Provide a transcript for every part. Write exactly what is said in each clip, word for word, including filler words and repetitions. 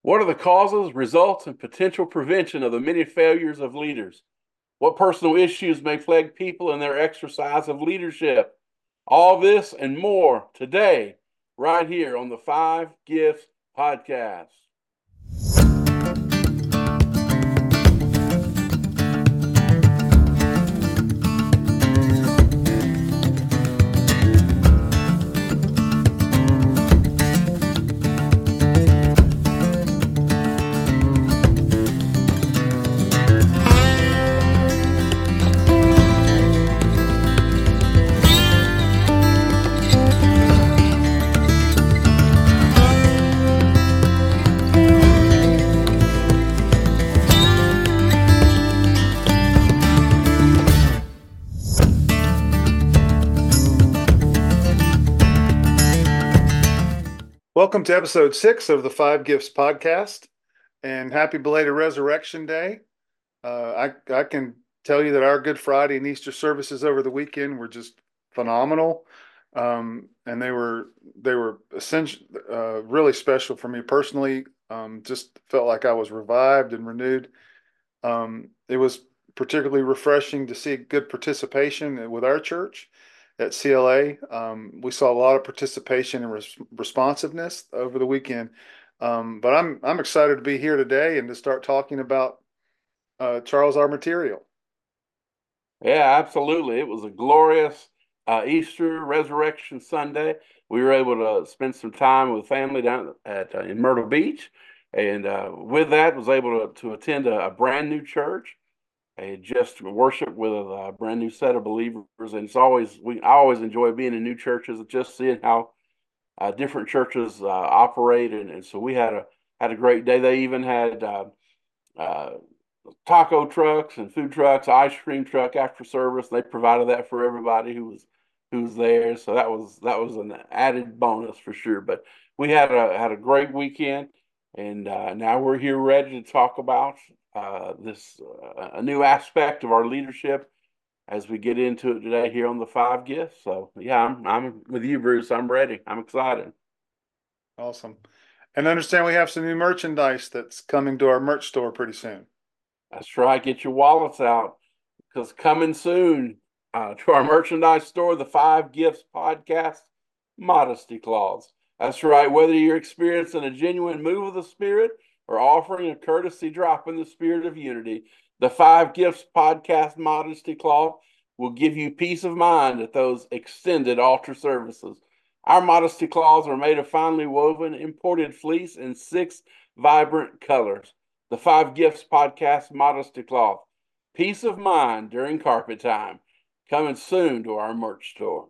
What are the causes, results, and potential prevention of the many failures of leaders? What personal issues may plague people in their exercise of leadership? All this and more today, right here on the Five Gifts Podcast. Welcome to episode six of the Five Gifts podcast, and happy belated Resurrection Day. Uh, I I can tell you that our Good Friday and Easter services over the weekend were just phenomenal, um, and they were they were essential, uh, really special for me personally. Um, just felt like I was revived and renewed. Um, it was particularly refreshing to see good participation with our church at C L A. Um, we saw a lot of participation and res responsiveness over the weekend. Um, but I'm I'm excited to be here today and to start talking about uh, Charles R. Material. Yeah, absolutely. It was a glorious uh, Easter Resurrection Sunday. We were able to spend some time with family down at uh, in Myrtle Beach, and uh, with that, was able to, to attend a, a brand new church and just worship with a, brand new set of believers. And it's always we I always enjoy being in new churches and just seeing how uh, different churches uh, operate. And, and so we had a had a great day. They even had uh, uh, taco trucks and food trucks, ice cream truck after service. They provided that for everybody who was who was there. So that was that was an added bonus for sure. But we had a had a great weekend, and uh, now we're here ready to talk about uh, this uh, a new aspect of our leadership as we get into it today here on the Five Gifts. So yeah, I'm I'm with you, Bruce. I'm ready. I'm excited. Awesome. And I understand we have some new merchandise that's coming to our merch store pretty soon. That's right. Get your wallets out because coming soon uh, to our merchandise store, the Five Gifts Podcast Modesty Clause. That's right. Whether you're experiencing a genuine move of the Spirit or offering a courtesy drop in the spirit of unity, the Five Gifts Podcast Modesty Clause will give you peace of mind at those extended altar services. Our modesty claws are made of finely woven imported fleece in six vibrant colors. The Five Gifts Podcast Modesty Cloth. Peace of mind during carpet time. Coming soon to our merch store.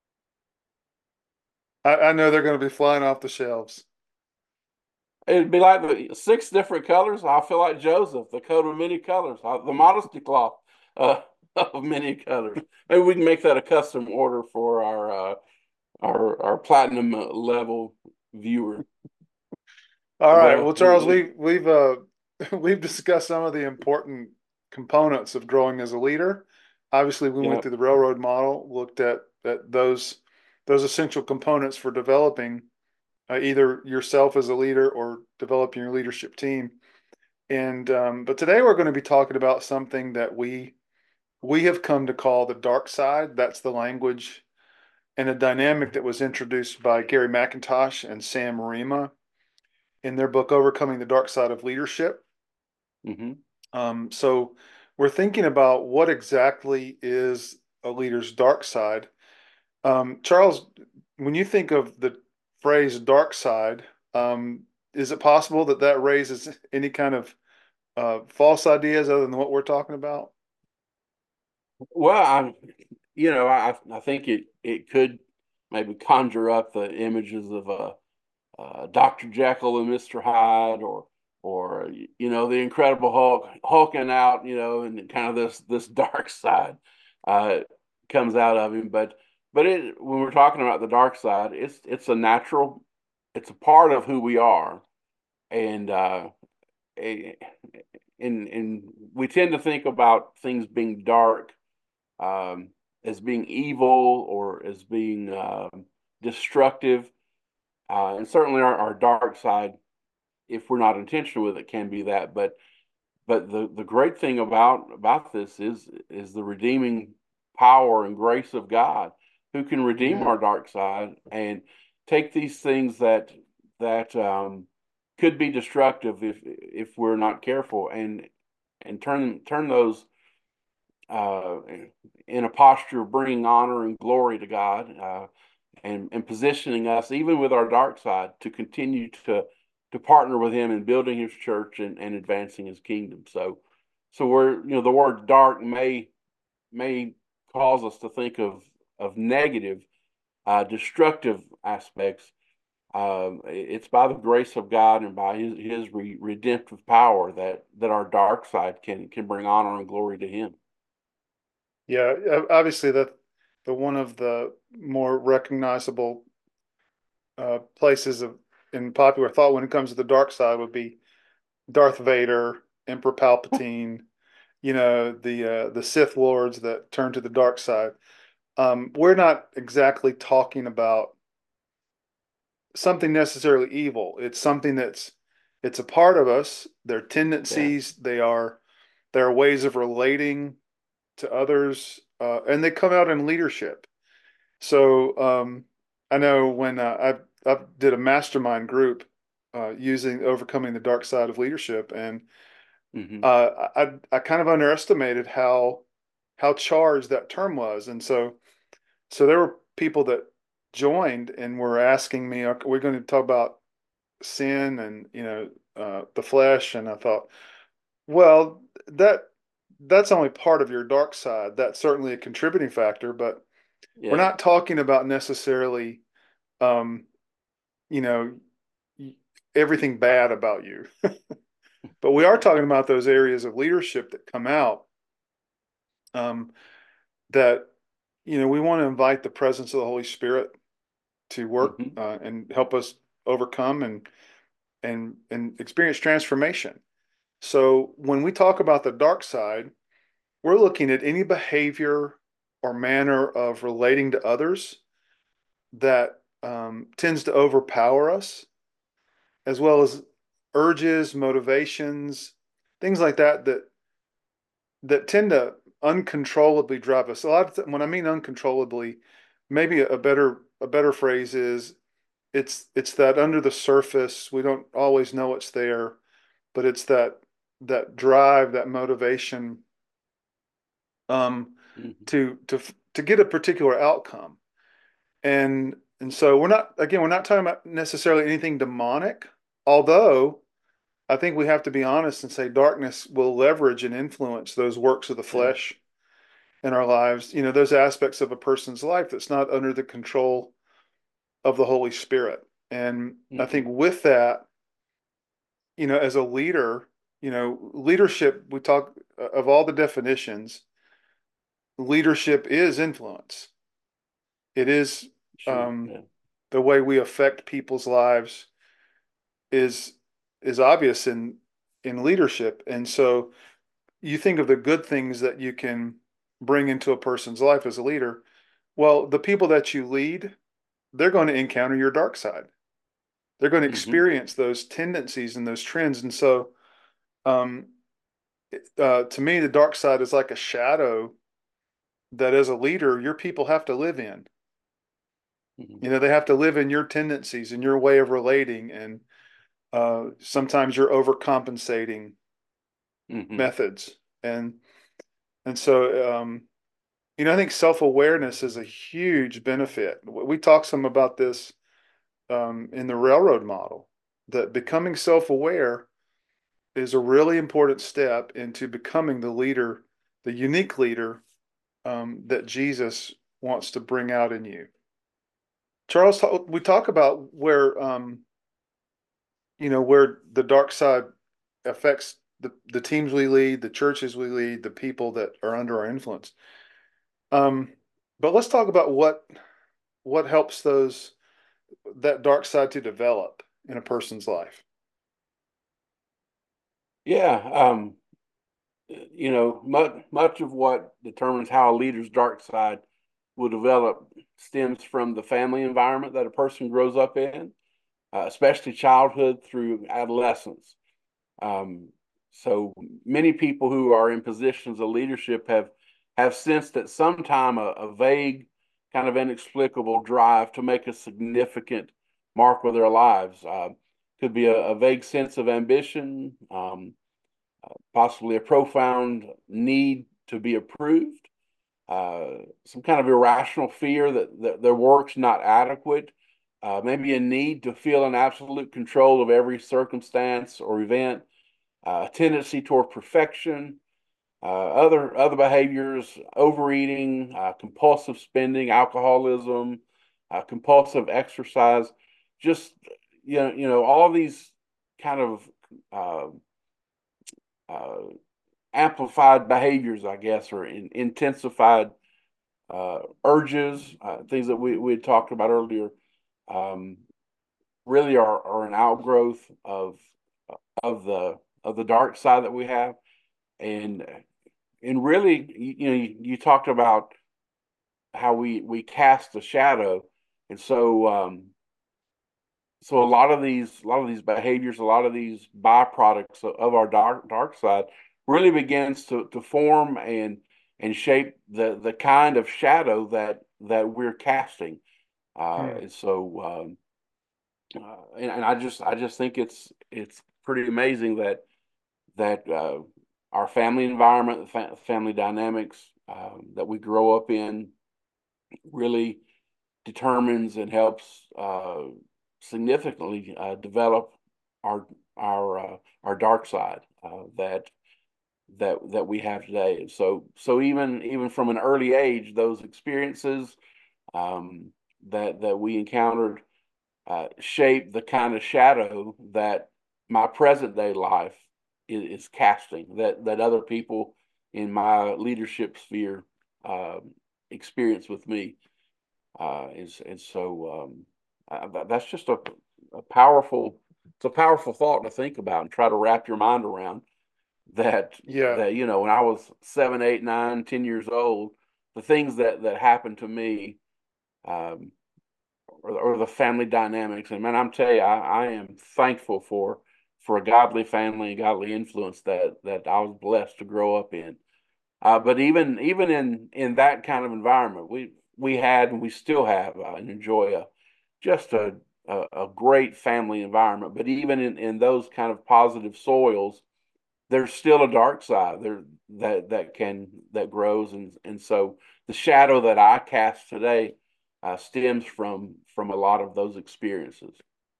I, I know they're going to be flying off the shelves. It'd be like the six different colors. I feel like Joseph, the coat of many colors, uh, the modesty cloth uh, of many colors. Maybe we can make that a custom order for our uh, our our platinum uh, level viewer. All right. Well, Well, we, Charles, we we we've uh we've discussed some of the important components of growing as a leader. Obviously, we went yeah. through the railroad model, looked at at those those essential components for developing uh, either yourself as a leader or developing your leadership team. And um, but today we're going to be talking about something that we we have come to call the dark side. That's the language and a dynamic that was introduced by Gary McIntosh and Sam Rima in their book Overcoming the Dark Side of Leadership. Mm-hmm. Um, so we're thinking about what exactly is a leader's dark side. Um, Charles, when you think of the phrase dark side, um, is it possible that that raises any kind of uh, false ideas other than what we're talking about? Well, I, you know, I I think it it could maybe conjure up the images of a uh, Doctor Jekyll and Mister Hyde, or or you know the Incredible Hulk hulking out, you know, and kind of this this dark side uh, comes out of him. But but it when we're talking about the dark side, it's it's a natural, it's a part of who we are, and uh, and and we tend to think about things being dark um, as being evil or as being um destructive, uh, and certainly our, our dark side if we're not intentional with it, can be that. But but the the great thing about about this is is the redeeming power and grace of God, who can redeem Amen. our dark side and take these things that that um, could be destructive if if we're not careful, and and turn turn those uh, in a posture of bringing honor and glory to God, uh, and and positioning us even with our dark side to continue to to partner with Him in building His church and, and advancing His kingdom. So, so we're you know the word dark may may cause us to think of of negative, uh, destructive aspects. Um, it's by the grace of God and by His His re redemptive power that that our dark side can can bring honor and glory to Him. Yeah, o- obviously that the one of the more recognizable uh, places of in popular thought when it comes to the dark side would be Darth Vader, Emperor Palpatine, you know, the uh, the Sith lords that turn to the dark side. Um, we're not exactly talking about something necessarily evil. It's something that's it's a part of us. Their Yeah. tendencies, they are there are ways of relating to others, uh, and they come out in leadership. So um, I know when uh, I I did a mastermind group uh, using overcoming the dark side of leadership, and Hmm. uh, I I kind of underestimated how how charged that term was, and so so there were people that joined and were asking me, "Okay, we're going to talk about sin and you know uh, the flesh," and I thought, well, that that's only part of your dark side. That's certainly a contributing factor, but we're Yeah. not talking about necessarily, um, you know, everything bad about you. But we are talking about those areas of leadership that come out, um, that, you know, we want to invite the presence of the Holy Spirit to work Hmm. uh, and help us overcome and and and experience transformation. So when we talk about the dark side, we're looking at any behavior or manner of relating to others that um, tends to overpower us, as well as urges, motivations, things like that that that tend to uncontrollably drive us. A lot of th- when I mean uncontrollably, maybe a better a better phrase is it's it's that under the surface we don't always know it's there, but it's that that drive, that motivation um, Hmm. to to to get a particular outcome. And and so we're not again we're not talking about necessarily anything demonic, although I think we have to be honest and say darkness will leverage and influence those works of the Yeah. flesh in our lives, you know, those aspects of a person's life that's not under the control of the Holy Spirit. And I think Hmm. with that, you know, as a leader, you know, leadership, we talk of all the definitions, leadership is influence. It is Sure. um, Yeah. the way we affect people's lives is is obvious in in leadership. And so you think of the good things that you can bring into a person's life as a leader. Well, the people that you lead, they're going to encounter your dark side. They're going to Hmm. experience those tendencies and those trends. And so, um, uh, to me, the dark side is like a shadow that, as a leader, your people have to live in. Hmm. You know, they have to live in your tendencies and your way of relating, and uh, sometimes you're overcompensating Hmm. methods. And and so, um, you know, I think self-awareness is a huge benefit. We talk some about this um, in the railroad model, that becoming self-aware is a really important step into becoming the leader, the unique leader um, that Jesus wants to bring out in you. Charles, we talk about where um, you know where the dark side affects the the teams we lead, the churches we lead, the people that are under our influence. Um, but let's talk about what what helps those that dark side to develop in a person's life. Yeah. Um, you know, much much of what determines how a leader's dark side will develop stems from the family environment that a person grows up in. uh, especially childhood through adolescence. Um, so many people who are in positions of leadership have have sensed at some time a, a vague, kind of inexplicable drive to make a significant mark with their lives. Uh, could be a, a vague sense of ambition, um, possibly a profound need to be approved, uh, some kind of irrational fear that, that their work's not adequate, uh, maybe a need to feel in absolute control of every circumstance or event, uh, a tendency toward perfection, uh, other other behaviors, overeating, uh, compulsive spending, alcoholism, uh, compulsive exercise, just you know, you know, all of these kind of uh, uh, amplified behaviors, I guess, or in, intensified uh, urges, uh, things that we, we had talked about earlier, um, really are, are an outgrowth of of the of the dark side that we have, and and really, you, you know, you, you talked about how we we cast a shadow, and so um, so a lot of these a lot of these behaviors, a lot of these byproducts of, of our dark dark side really begins to to form and and shape the the kind of shadow that that we're casting. Uh, Hmm. and so um, uh, and, and I just I just think it's it's pretty amazing that that uh, our family environment, the fa- family dynamics um, that we grow up in, really determines and helps uh, significantly uh, develop our our uh, our dark side uh, that that that we have today. So so even even from an early age, those experiences um, that that we encountered uh, shape the kind of shadow that my present day life is, is casting. That that other people in my leadership sphere uh, experience with me. Uh, is and so um, uh, that's just a, a powerful it's a powerful thought to think about and try to wrap your mind around that Yeah. that you know when I was seven, eight, nine, ten years old, the things that that happened to me um, or, or the family dynamics. And man, I'm telling you, I, I am thankful for for a godly family and godly influence that that I was blessed to grow up in. Uh, but even even in in that kind of environment, we we had and we still have uh, and enjoy a just a, a a great family environment. But even in in those kind of positive soils, there's still a dark side there that that can that grows, and and so the shadow that I cast today uh, stems from from a lot of those experiences.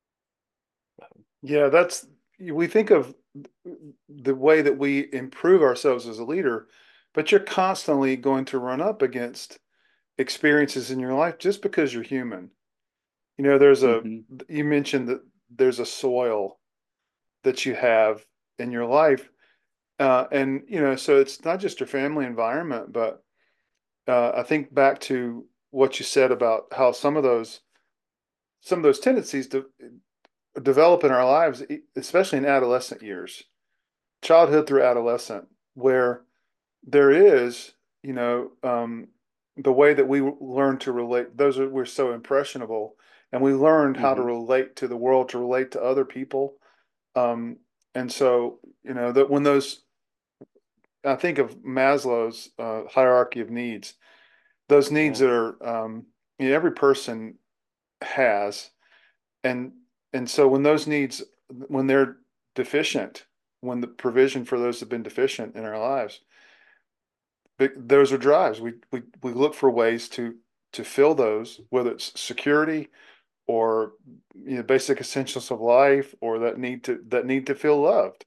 Yeah, that's we think of the way that we improve ourselves as a leader, but you're constantly going to run up against experiences in your life just because you're human. You know, there's a Hmm. you mentioned that there's a soil that you have in your life. Uh, and you know, so it's not just your family environment, but uh, I think back to what you said about how some of those some of those tendencies to develop in our lives, e- especially in adolescent years, childhood through adolescent, where there is, you know, um, the way that we learn to relate. Those are we're so impressionable, and we learned how to Hmm. relate to the world, to relate to other people. Um, and so, you know, that when those, I think of Maslow's uh, hierarchy of needs, those needs Yeah. that are, um, you know, every person has, and and so when those needs, when they're deficient, when the provision for those have been deficient in our lives, those are drives. We we we look for ways to to fill those, whether it's security or you know basic essentials of life, or that need to that need to feel loved.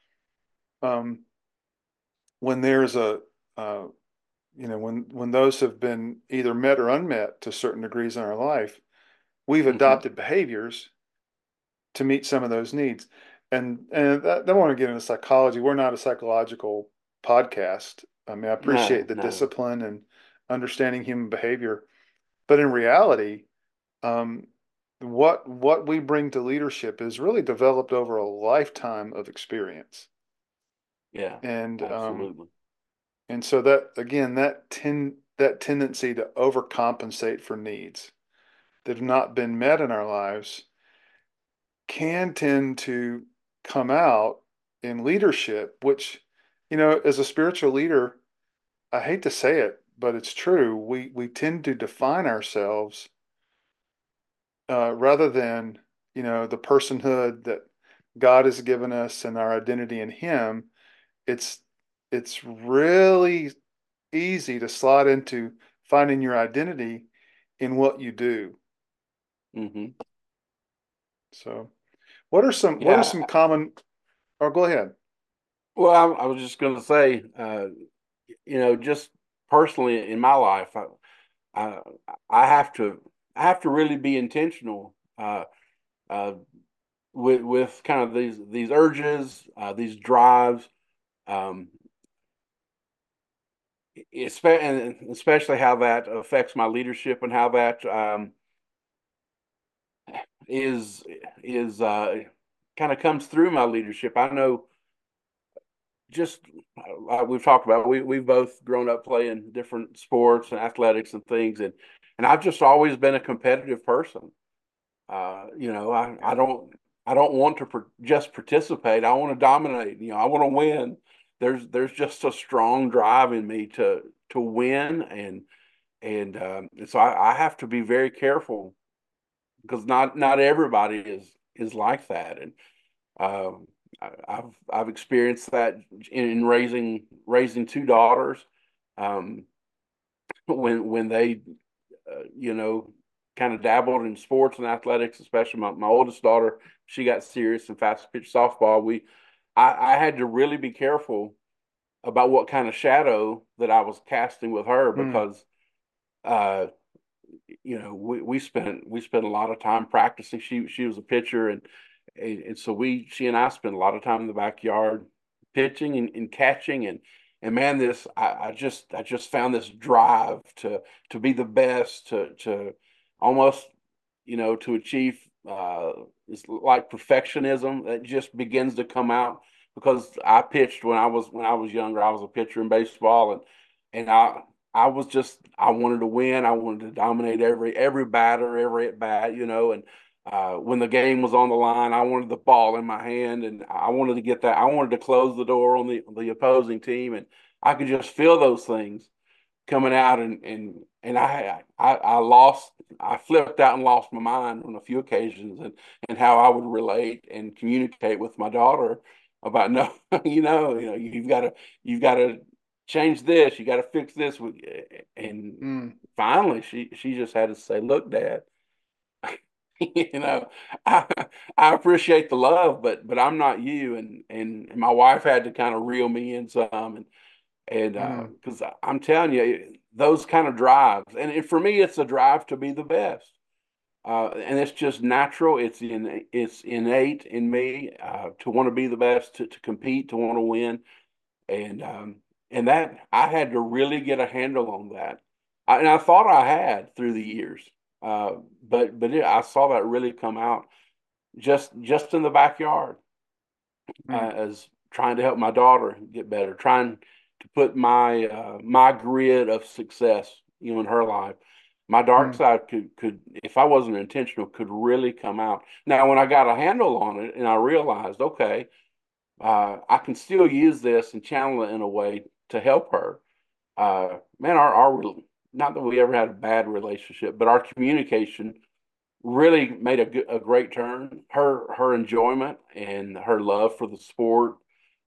Um, when there's a uh, you know when when those have been either met or unmet to certain degrees in our life, we've Hmm. adopted behaviors to meet some of those needs. And and that, I don't want to get into psychology. We're not a psychological podcast. I mean, I No, appreciate the no. discipline and understanding human behavior, but in reality, um, what what we bring to leadership is really developed over a lifetime of experience. Yeah, And um, absolutely. and so that again, that ten that tendency to overcompensate for needs that have not been met in our lives can tend to come out in leadership, which, you know, as a spiritual leader, I hate to say it, but it's true. We we tend to define ourselves uh, rather than, you know, the personhood that God has given us and our identity in Him. It's it's really easy to slide into finding your identity in what you do. Hmm. So, what are some what are Yeah. some common? Or go ahead. Well, I, I was just going to say, uh, you know, just personally in my life, I, I, I have to, I have to really be intentional uh, uh, with with kind of these these urges, uh, these drives, um, espe- and especially how that affects my leadership and how that um, is is uh, kind of comes through my leadership. I know just like we've talked about, we we've both grown up playing different sports and athletics and things, and and I've just always been a competitive person. Uh, you know, I I Yeah. don't I don't want to per, just participate. I want to dominate. You know, I want to win. There's there's just a strong drive in me to to win, and and um, and so I, I have to be very careful because not not everybody is is like that, and um, I, I've I've experienced that in, in raising raising two daughters. Um, when when they uh, you know kind of dabbled in sports and athletics, especially my, my oldest daughter, she got serious in fast pitch softball. We I, I had to really be careful about what kind of shadow that I was casting with her Hmm. because uh, you know, we, we spent we spent a lot of time practicing. She she was a pitcher, and, and and so we she and I spent a lot of time in the backyard pitching and, and catching, and and man, this I, I just I just found this drive to to be the best, to to almost, you know, to achieve uh it's like perfectionism that just begins to come out because I pitched when I was when I was younger. I was a pitcher in baseball, and and I I was just I wanted to win. I wanted to dominate every every batter, every at bat, you know. And uh, when the game was on the line, I wanted the ball in my hand, and I wanted to get that. I wanted to close the door on the the opposing team, and I could just feel those things coming out, and and and I I I lost. I flipped out and lost my mind on a few occasions, and and how I would relate and communicate with my daughter about no, you know, you know, you've got to you've got to change this, you got to fix this, and Hmm. finally she she just had to say, look, Dad, you know, I I appreciate the love, but but I'm not you, and and my wife had to kind of reel me in some, and and uh, Hmm. because I'm telling you, those kind of drives, and, and for me, it's a drive to be the best. Uh, and it's just natural. It's in it's innate in me uh, to want to be the best, to, to compete, to want to win, and um, and that I had to really get a handle on that. I, and I thought I had through the years, uh, but but it, I saw that really come out just just in the backyard Hmm. uh, as trying to help my daughter get better, trying to put my uh, my grid of success, you know, in her life. My dark Hmm. side could could if I wasn't intentional could really come out. Now, when I got a handle on it and I realized, okay, uh, I can still use this and channel it in a way to help her. Uh, man, our our not that we ever had a bad relationship, but our communication really made a, good, a great turn. Her her enjoyment and her love for the sport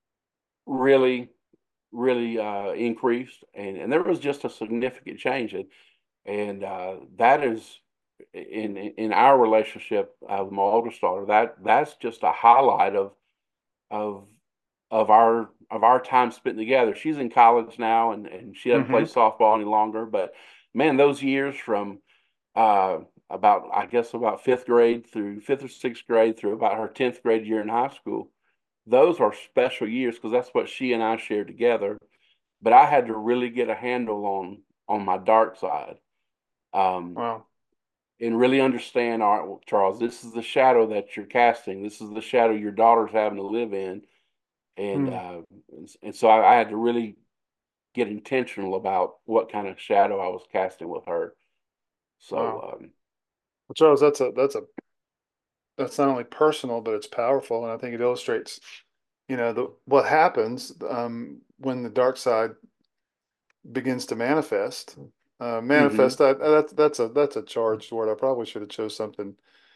really really uh, increased, and and there was just a significant change, and and uh, that is in in our relationship uh, with my oldest daughter. That that's just a highlight of of of our of our time spent together. She's in college now, and and she doesn't play Hmm. softball any longer, but man, those years from uh, about I guess about fifth grade through fifth or sixth grade through about her tenth grade year in high school. Those are special years because that's what she and I shared together. But I had to really get a handle on on my dark side, um, Wow. and really understand. All right, well, Charles, this is the shadow that you're casting. This is the shadow your daughter's having to live in, and Hmm. uh, and, and so I, I had to really get intentional about what kind of shadow I was casting with her. Wow. So um, Well, Charles, that's a that's a that's not only personal, but it's powerful. And I think it illustrates, you know, the what happens um, when the dark side begins to manifest. Uh, Hmm. manifest. I, that's that's a that's a charged word. I probably should have chose something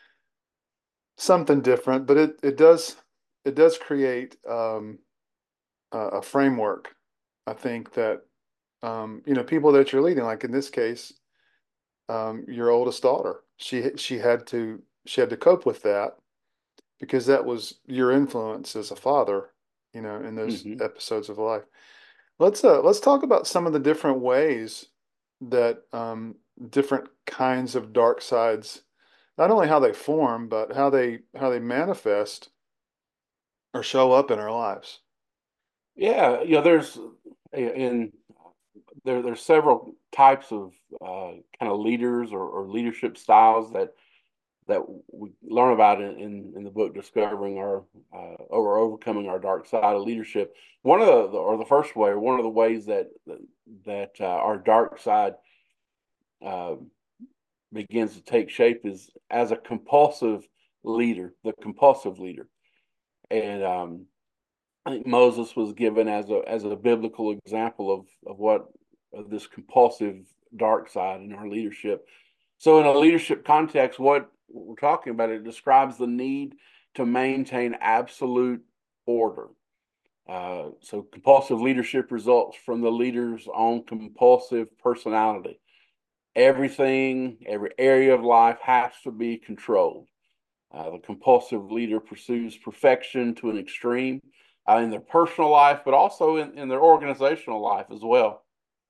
something different, but it it does it does create um, a, a framework. I think that um, you know, people that you're leading, like in this case, um, your oldest daughter, she she had to she had to cope with that because that was your influence as a father, you know, in those Hmm. episodes of life. Let's uh let's talk about some of the different ways that um, different kinds of dark sides, not only how they form, but how they how they manifest or show up in our lives. Yeah, you know, there's in there there's several types of uh, kind of leaders or, or leadership styles that that we learn about in, in, in the book Discovering Our uh, or Overcoming Our Dark Side of Leadership. One of the or the first way, or one of the ways that that uh, our dark side uh, begins to take shape is as a compulsive leader, the compulsive leader. And um, I think Moses was given as a as a biblical example of of what of this compulsive dark side in our leadership. So, in a leadership context, what we're talking about, it describes the need to maintain absolute order. Uh, so, compulsive leadership results from the leader's own compulsive personality. Everything, every area of life has to be controlled. Uh, the compulsive leader pursues perfection to an extreme uh, in their personal life, but also in, in their organizational life as well.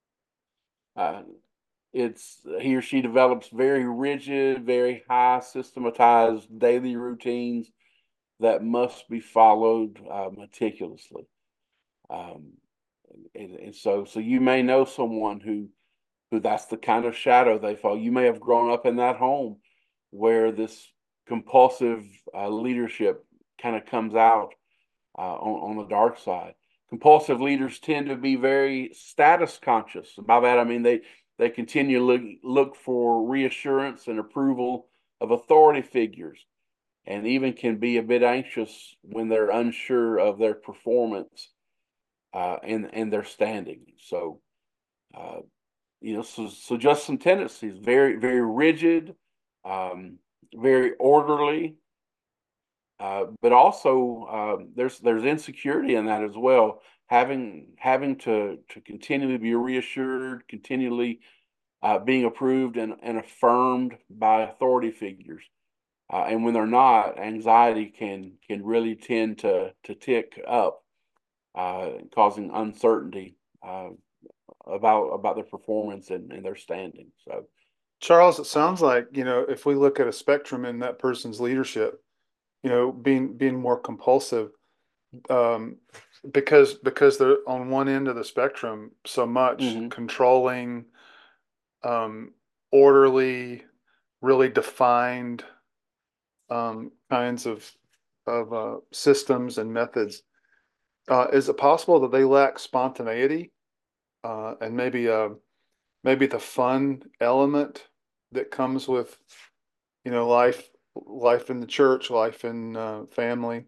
Uh, it's he or she develops very rigid, very high systematized daily routines that must be followed uh, meticulously. Um, and, and so, so you may know someone who who that's the kind of shadow they follow. You may have grown up in that home where this compulsive uh, leadership kind of comes out uh, on, on the dark side. Compulsive leaders tend to be very status conscious. By that I mean they they continue to look look for reassurance and approval of authority figures, and even can be a bit anxious when they're unsure of their performance uh, and and their standing. So uh, you know, so so just some tendencies: very very rigid, um, very orderly, uh, but also uh, there's there's insecurity in that as well. Having having to to continually be reassured, continually uh, being approved and, and affirmed by authority figures, uh, and when they're not, anxiety can can really tend to to tick up, uh, causing uncertainty uh, about about their performance and, and their standing. So, Charles, it uh, sounds like, you know, if we look at a spectrum in that person's leadership, you know, being being more compulsive, um, because because they're on one end of the spectrum so much mhm. controlling, um, orderly, really defined um, kinds of of uh, systems and methods. Uh, is it possible that they lack spontaneity uh, and maybe uh, maybe the fun element that comes with, you know, life life in the church, life in uh, family?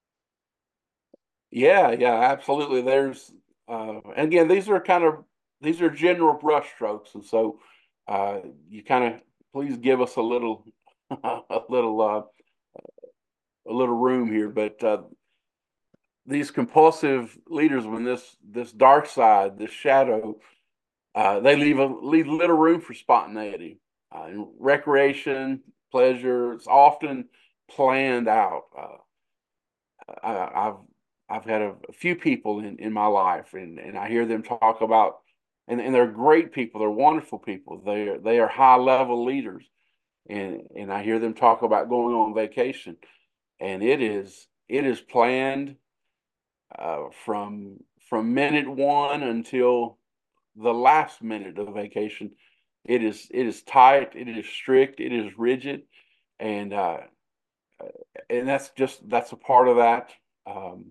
Yeah, yeah, absolutely. There's uh, and again, these are kind of these are general brushstrokes, and so uh, you kind of please give us a little a little uh, a little room here. But uh, these compulsive leaders, when this this dark side, this shadow, uh, they leave a leave little room for spontaneity, uh, and recreation, pleasure. It's often planned out. Uh, I, I've I've had a, a few people in, in my life, and, and I hear them talk about, and, and they're great people. They're wonderful people. They are, they are high level leaders, and and I hear them talk about going on vacation, and it is it is planned uh, from from minute one until the last minute of vacation. It is it is tight. It is strict. It is rigid, and uh, and that's just that's a part of that. Um,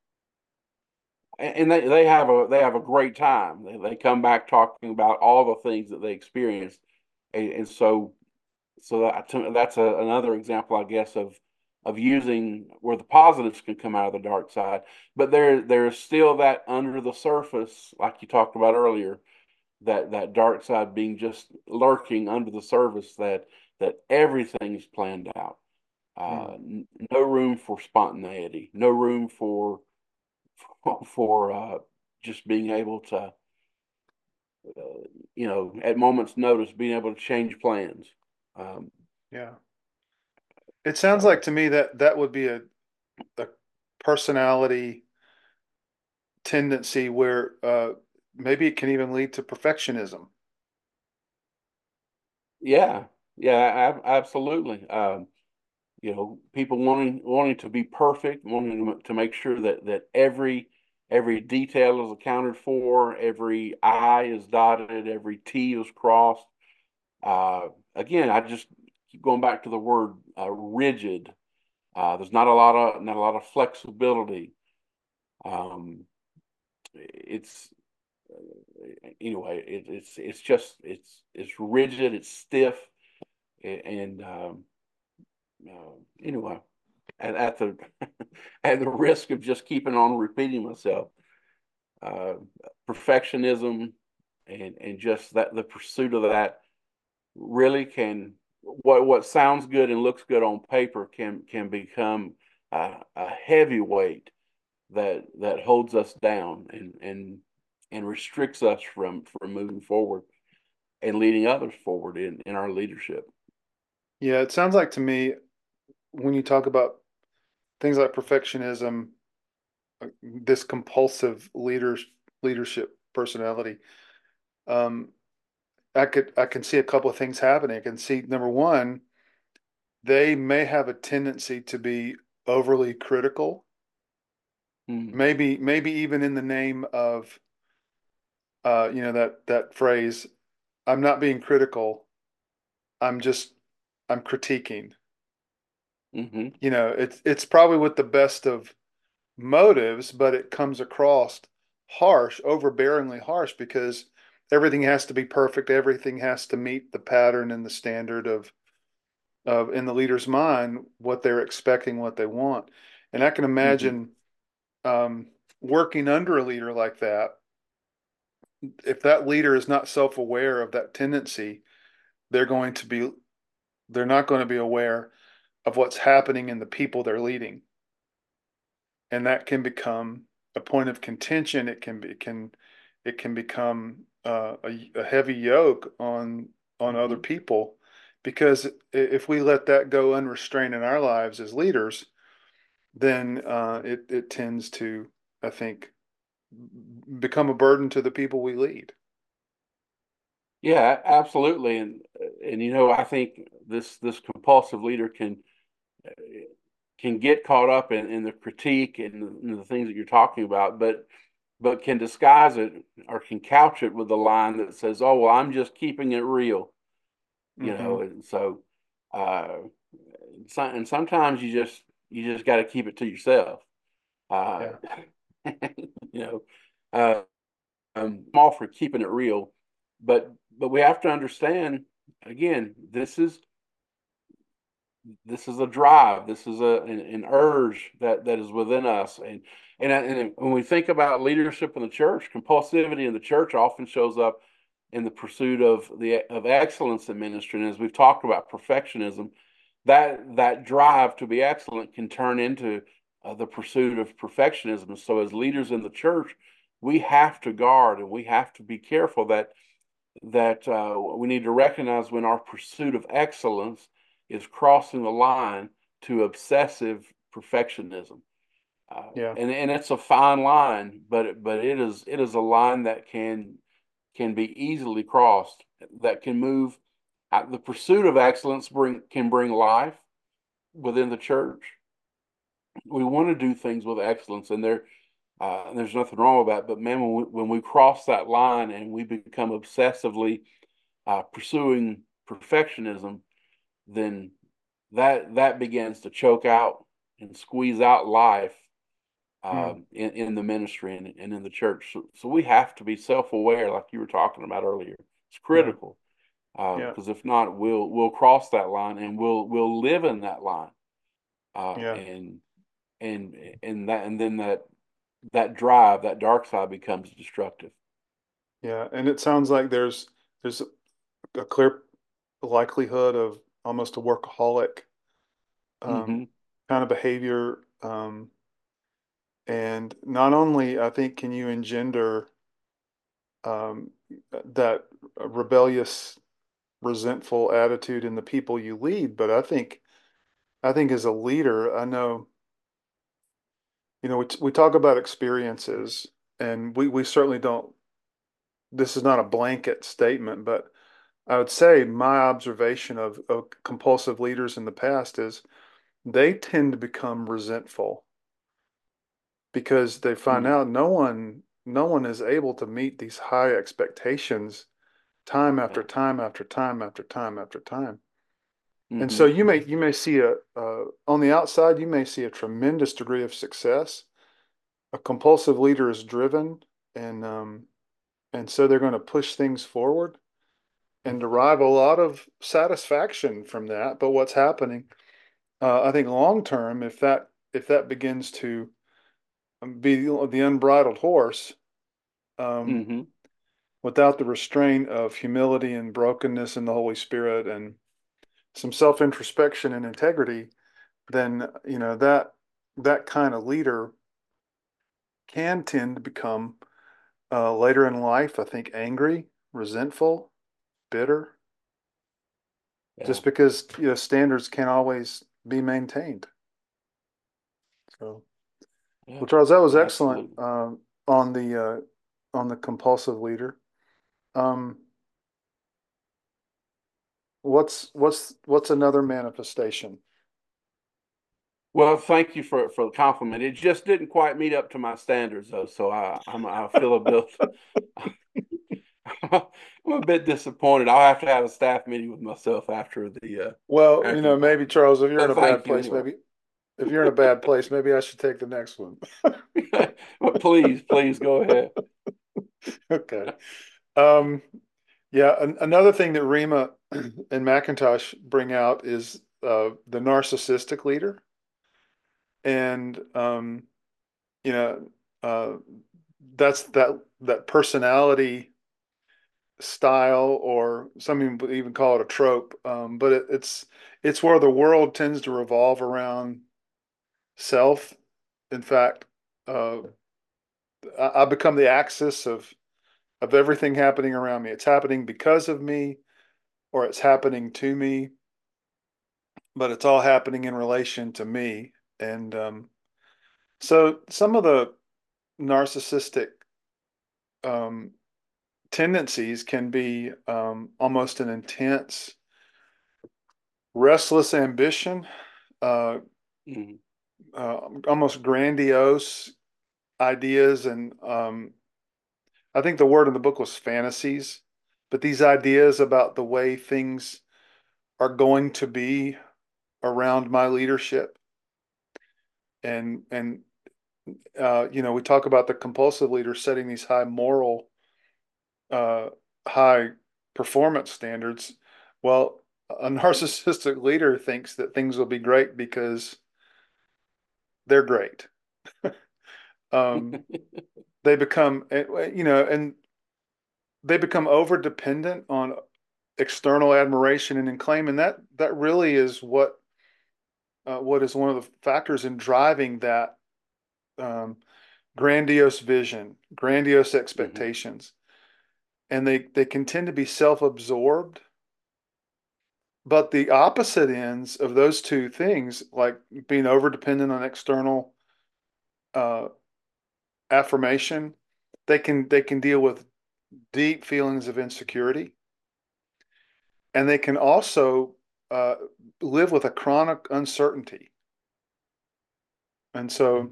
and they, they have a they have a great time. They, they come back talking about all the things that they experienced, and, and so so that, that's a, another example, I guess, of of using where the positives can come out of the dark side. But there there is still that under the surface, like you talked about earlier, that that dark side being just lurking under the surface, that that everything is planned out. Mm. Uh, n- no room for spontaneity, no room for for uh, just being able to, uh, you know, at moment's notice, being able to change plans. Um, Yeah. It sounds so like to me that that would be a, a personality tendency where uh, maybe it can even lead to perfectionism. yeah, yeah, ab- absolutely. Um, you know, people wanting wanting to be perfect, wanting to, to make sure that that every every detail is accounted for, every I is dotted, every T is crossed. Uh, Again, I just keep going back to the word uh, rigid. Uh, there's not a lot of not a lot of flexibility. Um, it's anyway, it, it's it's just it's it's rigid, it's stiff, and um, uh, anyway, at, at the at the risk of just keeping on repeating myself, uh, perfectionism and and just that the pursuit of that really can what what sounds good and looks good on paper can can become a, a heavy weight that that holds us down and and and restricts us from from moving forward and leading others forward in in our leadership. Yeah, it sounds like to me when you talk about things like perfectionism, uh, this compulsive leaders leadership personality, um, I could I can see a couple of things happening. I can see number one, they may have a tendency to be overly critical, Mm-hmm. maybe maybe even in the name of uh, you know that that phrase, I'm not being critical, I'm just I'm critiquing. Mm-hmm. You know, it's it's probably with the best of motives, but it comes across harsh, overbearingly harsh because everything has to be perfect, everything has to meet the pattern and the standard of of in the leader's mind what they're expecting, what they want. And I can Mm-hmm. imagine um, working under a leader like that. If that leader is not self-aware of that tendency, they're going to be they're not going to be aware of what's happening in the people they're leading, and that can become a point of contention. It can be it can it can become uh, a, a heavy yoke on on other Mm-hmm. people because if we let that go unrestrained in our lives as leaders, then uh, it it tends to, I think, become a burden to the people we lead. Yeah, absolutely. And and you know, I think this this compulsive leader can can get caught up in, in the critique and the, and the things that you're talking about, but but can disguise it or can couch it with a line that says, "Oh, well, I'm just keeping it real," you know. Hmm. And so, uh, so, and sometimes you just you just got to keep it to yourself. Uh, Yeah. you know, uh, um, I'm all for keeping it real, but but we have to understand again, this is this is a drive, this is a an, an urge that that is within us, and and and when we think about leadership in the church, compulsivity in the church often shows up in the pursuit of the of excellence in ministry. And as we've talked about perfectionism, that that drive to be excellent can turn into uh, the pursuit of perfectionism. So as leaders in the church, we have to guard and we have to be careful that that uh, we need to recognize when our pursuit of excellence is crossing the line to obsessive perfectionism. Uh, Yeah. and and it's a fine line, but but it is it is a line that can can be easily crossed. That can move. Uh, the pursuit of excellence bring can bring life within the church. We want to do things with excellence, and there uh, and there's nothing wrong with that. But man, when we, when we cross that line and we become obsessively uh, pursuing perfectionism, then that that begins to choke out and squeeze out life Mm. um, in, in the ministry and, and in the church. So, so we have to be self-aware, like you were talking about earlier. It's Yeah. critical Yeah. because uh, if not, we'll we'll cross that line and we'll we'll live in that line. uh, Yeah. and and and that and then that that drive, that dark side becomes destructive. Yeah. And it sounds like there's there's a clear likelihood of almost a workaholic um, Hmm. kind of behavior. Um, and not only, I think, can you engender um, that rebellious, resentful attitude in the people you lead, but I think, I think as a leader, I know, you know, we, we talk about experiences, and we, we certainly don't, this is not a blanket statement, but I would say my observation of, of compulsive leaders in the past is they tend to become resentful because they find Hmm. out no one no one is able to meet these high expectations time after Yeah. time after time after time after time. And so Hmm. you may you may see a uh, on the outside you may see a tremendous degree of success. A compulsive leader is driven, and um, and so they're going to push things forward and derive a lot of satisfaction from that. But what's happening, uh, I think, long term, if that if that begins to be the unbridled horse, um, Hmm. without the restraint of humility and brokenness in the Holy Spirit and some self introspection and integrity, then you know that that kind of leader can tend to become uh, later in life, I think, angry, resentful, bitter, Yeah. just because you know standards can't always be maintained. So, Yeah. well, Charles, that was excellent Absolutely. um, on the uh, on the compulsive leader. Um, what's what's what's another manifestation? Well, thank you for for the compliment. It just didn't quite meet up to my standards, though. So I I'm, I feel a bit I'm a bit disappointed. I'll have to have a staff meeting with myself after the uh, Well, you after the know, maybe podcast. Charles, if you're in But a bad thank you place, anyway. maybe if you're in a bad place, maybe I should take the next one. But please, please go ahead. Okay. Um, yeah, an another thing that Rima and McIntosh bring out is uh, the narcissistic leader, and um, you know, uh, that's that that personality style, or some would even call it a trope. Um, but it, it's it's where the world tends to revolve around self. In fact, uh, I, I become the axis of of everything happening around me. It's happening because of me, or it's happening to me, but it's all happening in relation to me. And um, so some of the narcissistic um, tendencies can be um, almost an intense, restless ambition, uh, Mhm. uh, almost grandiose ideas. And um, I think the word in the book was fantasies, but these ideas about the way things are going to be around my leadership. And, and, uh, you know, we talk about the compulsive leader setting these high moral, uh, high performance standards. Well, a narcissistic leader thinks that things will be great because they're great. Um, they become, eh, you know, and they become over dependent on external admiration and acclaim, and that that really is what uh, what is one of the factors in driving that um, grandiose vision, grandiose Mhm. expectations, and they they can tend to be self-absorbed. But the opposite ends of those two things, like being over dependent on external uh, affirmation, they can they can deal with deep feelings of insecurity, and they can also uh, live with a chronic uncertainty. And so,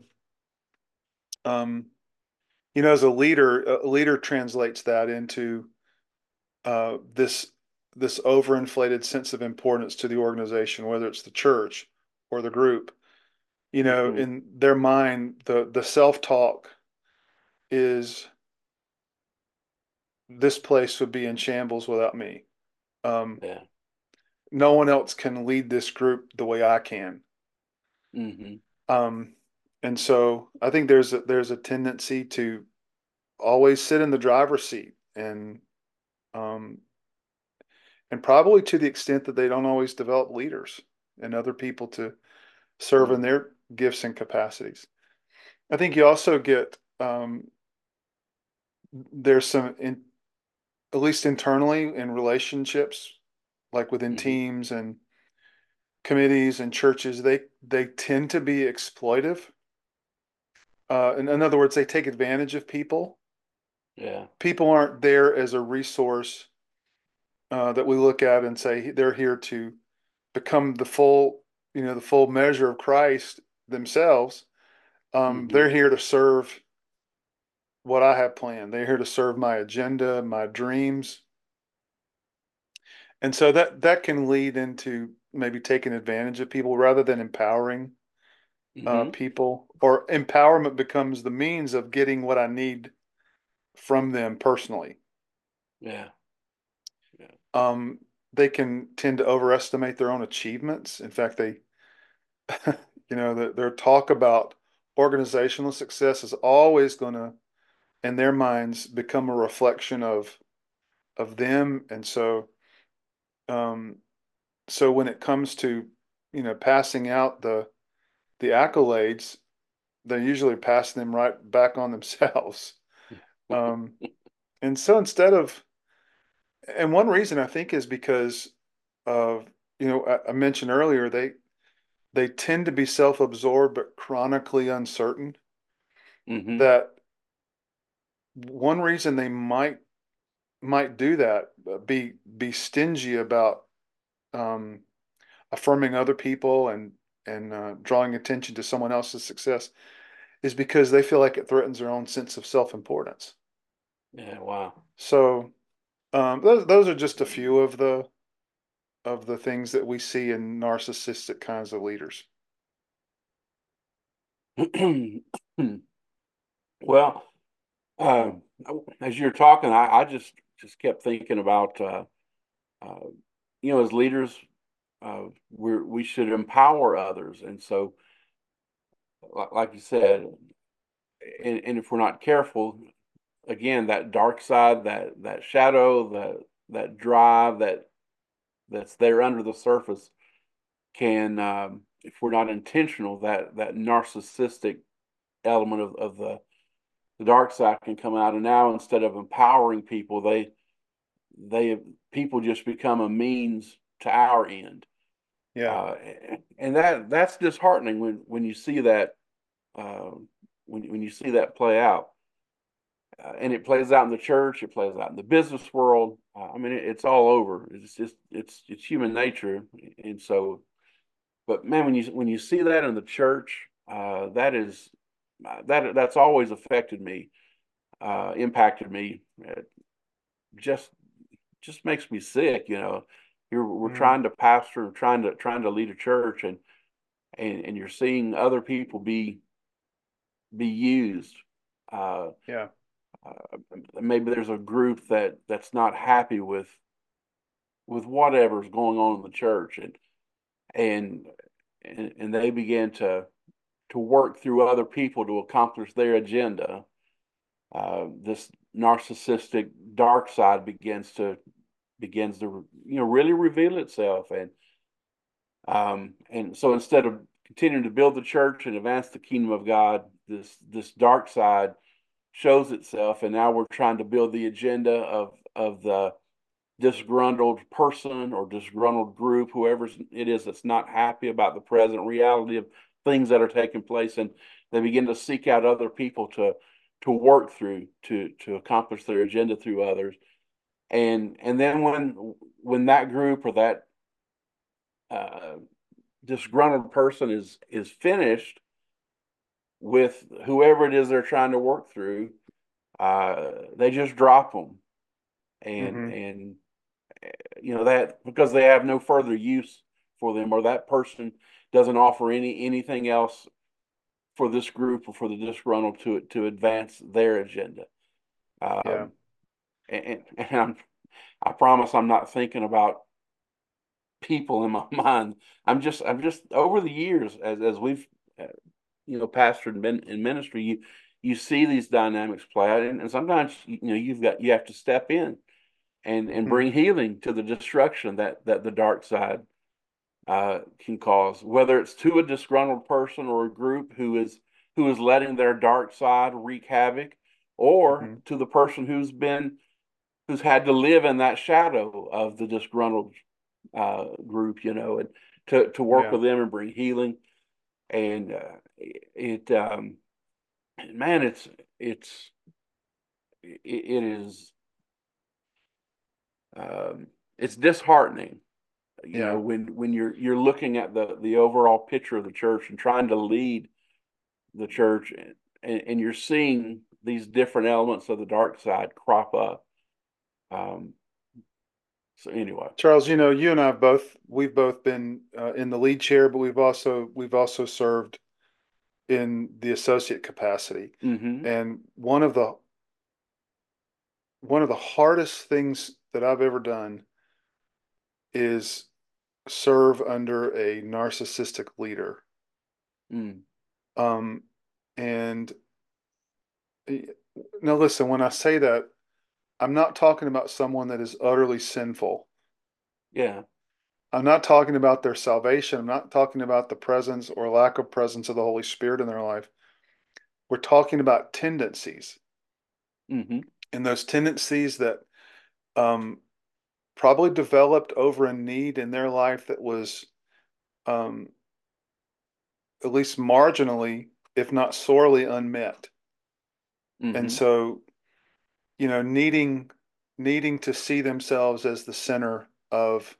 um, you know, as a leader, a leader translates that into uh, this this overinflated sense of importance to the organization, whether it's the church or the group. You know, Mhm. in their mind, the the self-talk is this place would be in shambles without me. Um, Yeah. no one else can lead this group the way I can. Hmm. Um, and so I think there's a, there's a tendency to always sit in the driver's seat and um, and probably to the extent that they don't always develop leaders and other people to serve in their gifts and capacities. I think you also get um, there's some in, at least internally in relationships, like within Hmm. teams and committees and churches, they they tend to be exploitive. Uh, in, in other words, they take advantage of people. Yeah. People aren't there as a resource uh, that we look at and say they're here to become the full, you know, the full measure of Christ themselves. Um, Hmm. they're here to serve what I have planned. They're here to serve my agenda, my dreams, and so that that can lead into maybe taking advantage of people rather than empowering uh, Hmm. people, or empowerment becomes the means of getting what I need from them personally. Yeah. Yeah. Um, they can tend to overestimate their own achievements. In fact, they, you know, the, their talk about organizational success is always going to, in their minds, become a reflection of of them. And so, um, so when it comes to, you know, passing out the the accolades, they usually pass them right back on themselves. Um, and so instead of, and one reason I think is because of, you know, I, I mentioned earlier, they they tend to be self-absorbed but chronically uncertain. Hmm. That one reason they might might do that, uh, be be stingy about um, affirming other people and and uh, drawing attention to someone else's success, is because they feel like it threatens their own sense of self-importance. Yeah. Wow. So um, those those are just a few of the of the things that we see in narcissistic kinds of leaders. Well, uh, as you're talking, I, I just just kept thinking about uh, uh, you know, as leaders, uh, we we should empower others, and so, li- like you said, and, and if we're not careful, again, that dark side, that that shadow, that that drive, that that's there under the surface, can, um, if we're not intentional, that that narcissistic element of, of the the dark side can come out. And now, instead of empowering people, they they people just become a means to our end. Yeah, Uh, and that that's disheartening when when you see that, uh, when when you see that play out. Uh, and it plays out in the church, it plays out in the business world. Uh, I mean, it, it's all over. It's just it's it's human nature. And so, but man, when you when you see that in the church, uh, that is uh, that that's always affected me, uh, impacted me. It just just makes me sick, you know. You're we're mm, trying to pastor, trying to trying to lead a church, and and and you're seeing other people be be used. Uh, yeah, uh, Maybe there's a group that that's not happy with with whatever's going on in the church, and and and, and they begin to to work through other people to accomplish their agenda. Uh, this narcissistic dark side begins to begins to you know really reveal itself, and um, and so instead of continuing to build the church and advance the kingdom of God, this this dark side shows itself, and now we're trying to build the agenda of of the disgruntled person or disgruntled group, whoever it is that's not happy about the present reality of things that are taking place, and they begin to seek out other people to to work through to to accomplish their agenda through others. And and then when when that group or that uh, disgruntled person is is finished with whoever it is they're trying to work through, uh, they just drop them, and hmm and you know that because they have no further use for them, or that person doesn't offer any anything else for this group or for the disgruntled to to advance their agenda. yeah, Um, and, and I'm, I promise I'm not thinking about people in my mind. I'm just I'm just over the years as as we've uh, you know pastored and been in ministry, you you see these dynamics play out, and, and sometimes you know you've got you have to step in and and Hmm. bring healing to the destruction that that the dark side uh, can cause, whether it's to a disgruntled person or a group who is who is letting their dark side wreak havoc, or Hmm. to the person who's been who's had to live in that shadow of the disgruntled uh, group, you know, and to to work Yeah. with them and bring healing. And uh, it, um, man, it's it's it, it is um, it's disheartening, you know, Yeah. when when you're you're looking at the the overall picture of the church and trying to lead the church, and, and you're seeing these different elements of the dark side crop up. Um, so anyway, Charles, you know, you and I have both we've both been uh, in the lead chair, but we've also we've also served in the associate capacity. mm-hmm, And one of the one of the hardest things that I've ever done is serve under a narcissistic leader. mm, Um, and eh, now listen, when I say that, I'm not talking about someone that is utterly sinful. yeah, I'm not talking about their salvation. I'm not talking about the presence or lack of presence of the Holy Spirit in their life. We're talking about tendencies, mm-hmm, and those tendencies that um, probably developed over a need in their life that was um, at least marginally, if not sorely, unmet. And mm-hmm, so, you know, needing needing to see themselves as the center of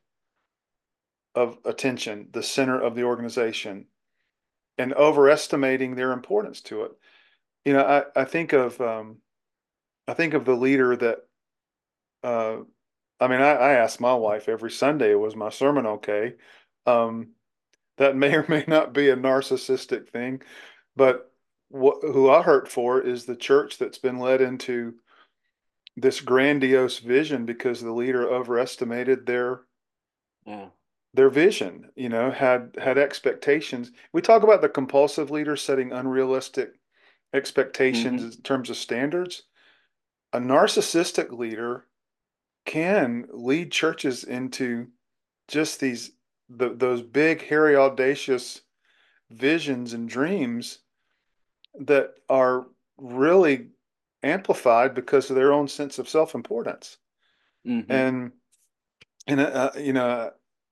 of attention, the center of the organization, and overestimating their importance to it. You know, I, I think of um, I think of the leader that uh, I mean, I, I ask my wife every Sunday, was my sermon okay? Um, that may or may not be a narcissistic thing, but what, who I hurt for is the church that's been led into this grandiose vision because the leader overestimated their yeah, their vision, you know, had had expectations. We talk about the compulsive leader setting unrealistic expectations mm-hmm, in terms of standards. A narcissistic leader can lead churches into just these the, those big, hairy, audacious visions and dreams that are really amplified because of their own sense of self-importance. mm-hmm, And and uh, you know,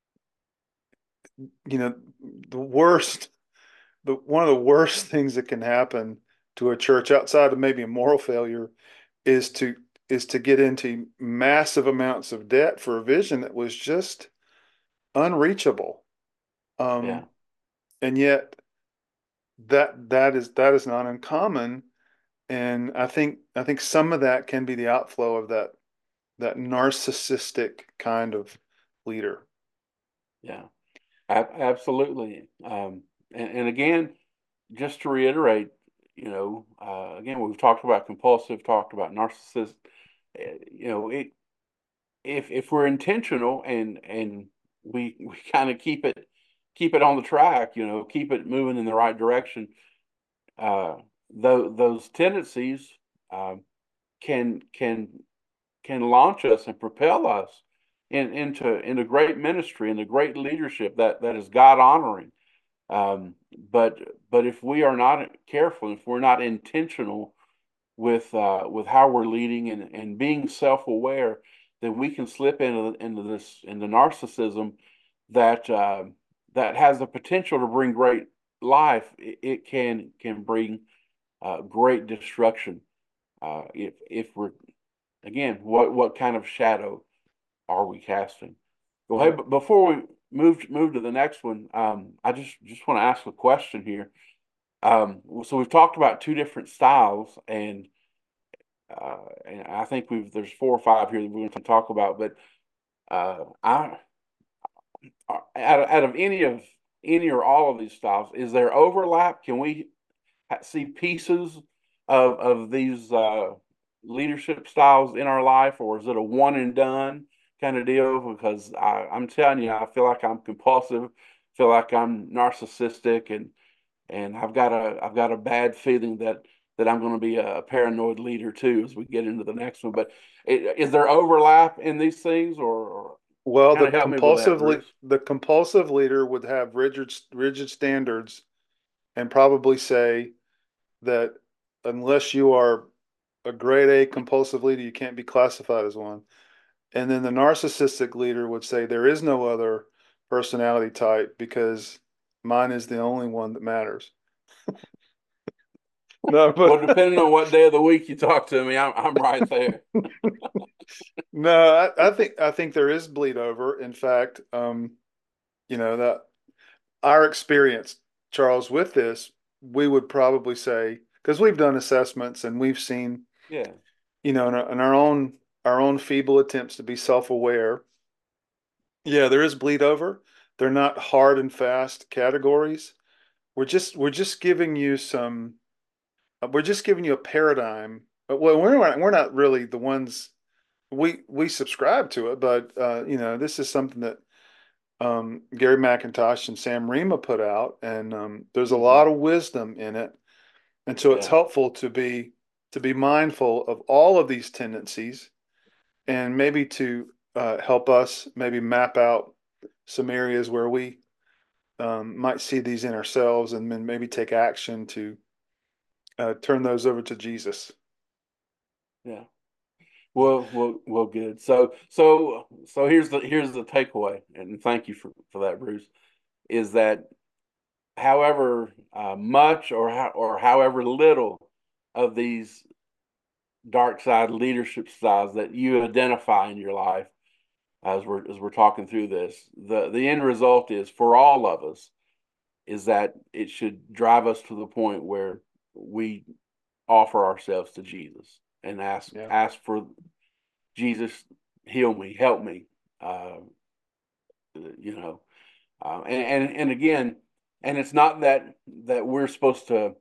you know, the worst, the one of the worst things that can happen to a church outside of maybe a moral failure is to is to get into massive amounts of debt for a vision that was just unreachable. yeah, Um, and yet that that is that is not uncommon. And I think I think some of that can be the outflow of that that narcissistic kind of leader. yeah, A- absolutely. Um, and, and again, just to reiterate, you know, uh, again, we've talked about compulsive, talked about narcissist. uh, You know, it if if we're intentional and and we we kind of keep it keep it on the track, you know, keep it moving in the right direction. Uh, those those tendencies um, can can can launch us and propel us in, into into great ministry and the great leadership that that is God honoring. Um, but but if we are not careful, if we're not intentional with uh, with how we're leading and, and being self-aware, then we can slip into into this into narcissism that uh, that has the potential to bring great life. It, it can can bring uh, great destruction uh, if if we're again what what kind of shadow are we casting? Well, hey, Yeah. but before we move move to the next one, um, I just just want to ask a question here. Um, so we've talked about two different styles, and uh, and I think we've there's four or five here that we're going to talk about. But uh, I out of, out of any of any or all of these styles, is there overlap? Can we see pieces of of these uh, leadership styles in our life, or is it a one and done? kind of deal because I, I'm telling you, I feel like I'm compulsive, feel like I'm narcissistic, and and I've got a I've got a bad feeling that that I'm going to be a paranoid leader too as we get into the next one. But it, is there overlap in these things, or, or Well, kind the of help me with that, compulsive le Bruce? the compulsive leader would have rigid rigid standards and probably say that unless you are a grade A compulsive leader, you can't be classified as one. And then the narcissistic leader would say there is no other personality type because mine is the only one that matters. No, Well, but depending on what day of the week you talk to me, I'm I'm right there. no, I, I think I think there is bleed over. In fact, um, you know, that our experience, Charles, with this, we would probably say, because we've done assessments and we've seen, Yeah, you know, in our, in our own our own feeble attempts to be self-aware. Yeah, there is bleed over. They're not hard and fast categories. We're just we're just giving you some. We're just giving you a paradigm. Well, we're not, we're not really the ones we we subscribe to it, but uh, you know, this is something that um, Gary McIntosh and Sam Rima put out, and um, there's a hmm lot of wisdom in it, and so it's yeah, helpful to be to be mindful of all of these tendencies, and maybe to uh, help us maybe map out some areas where we um, might see these in ourselves, and then maybe take action to uh, turn those over to Jesus. yeah. Well, well, well, good. So, so, so here's the here's the takeaway, and thank you for for that, Bruce. Is that however uh, much or how, or however little of these dark side leadership styles that you identify in your life, as we're as we're talking through this, the the end result is for all of us is that it should drive us to the point where we offer ourselves to Jesus and ask Yeah. ask for Jesus, heal me, help me, uh, you know, uh, and, and and again, and it's not that that we're supposed to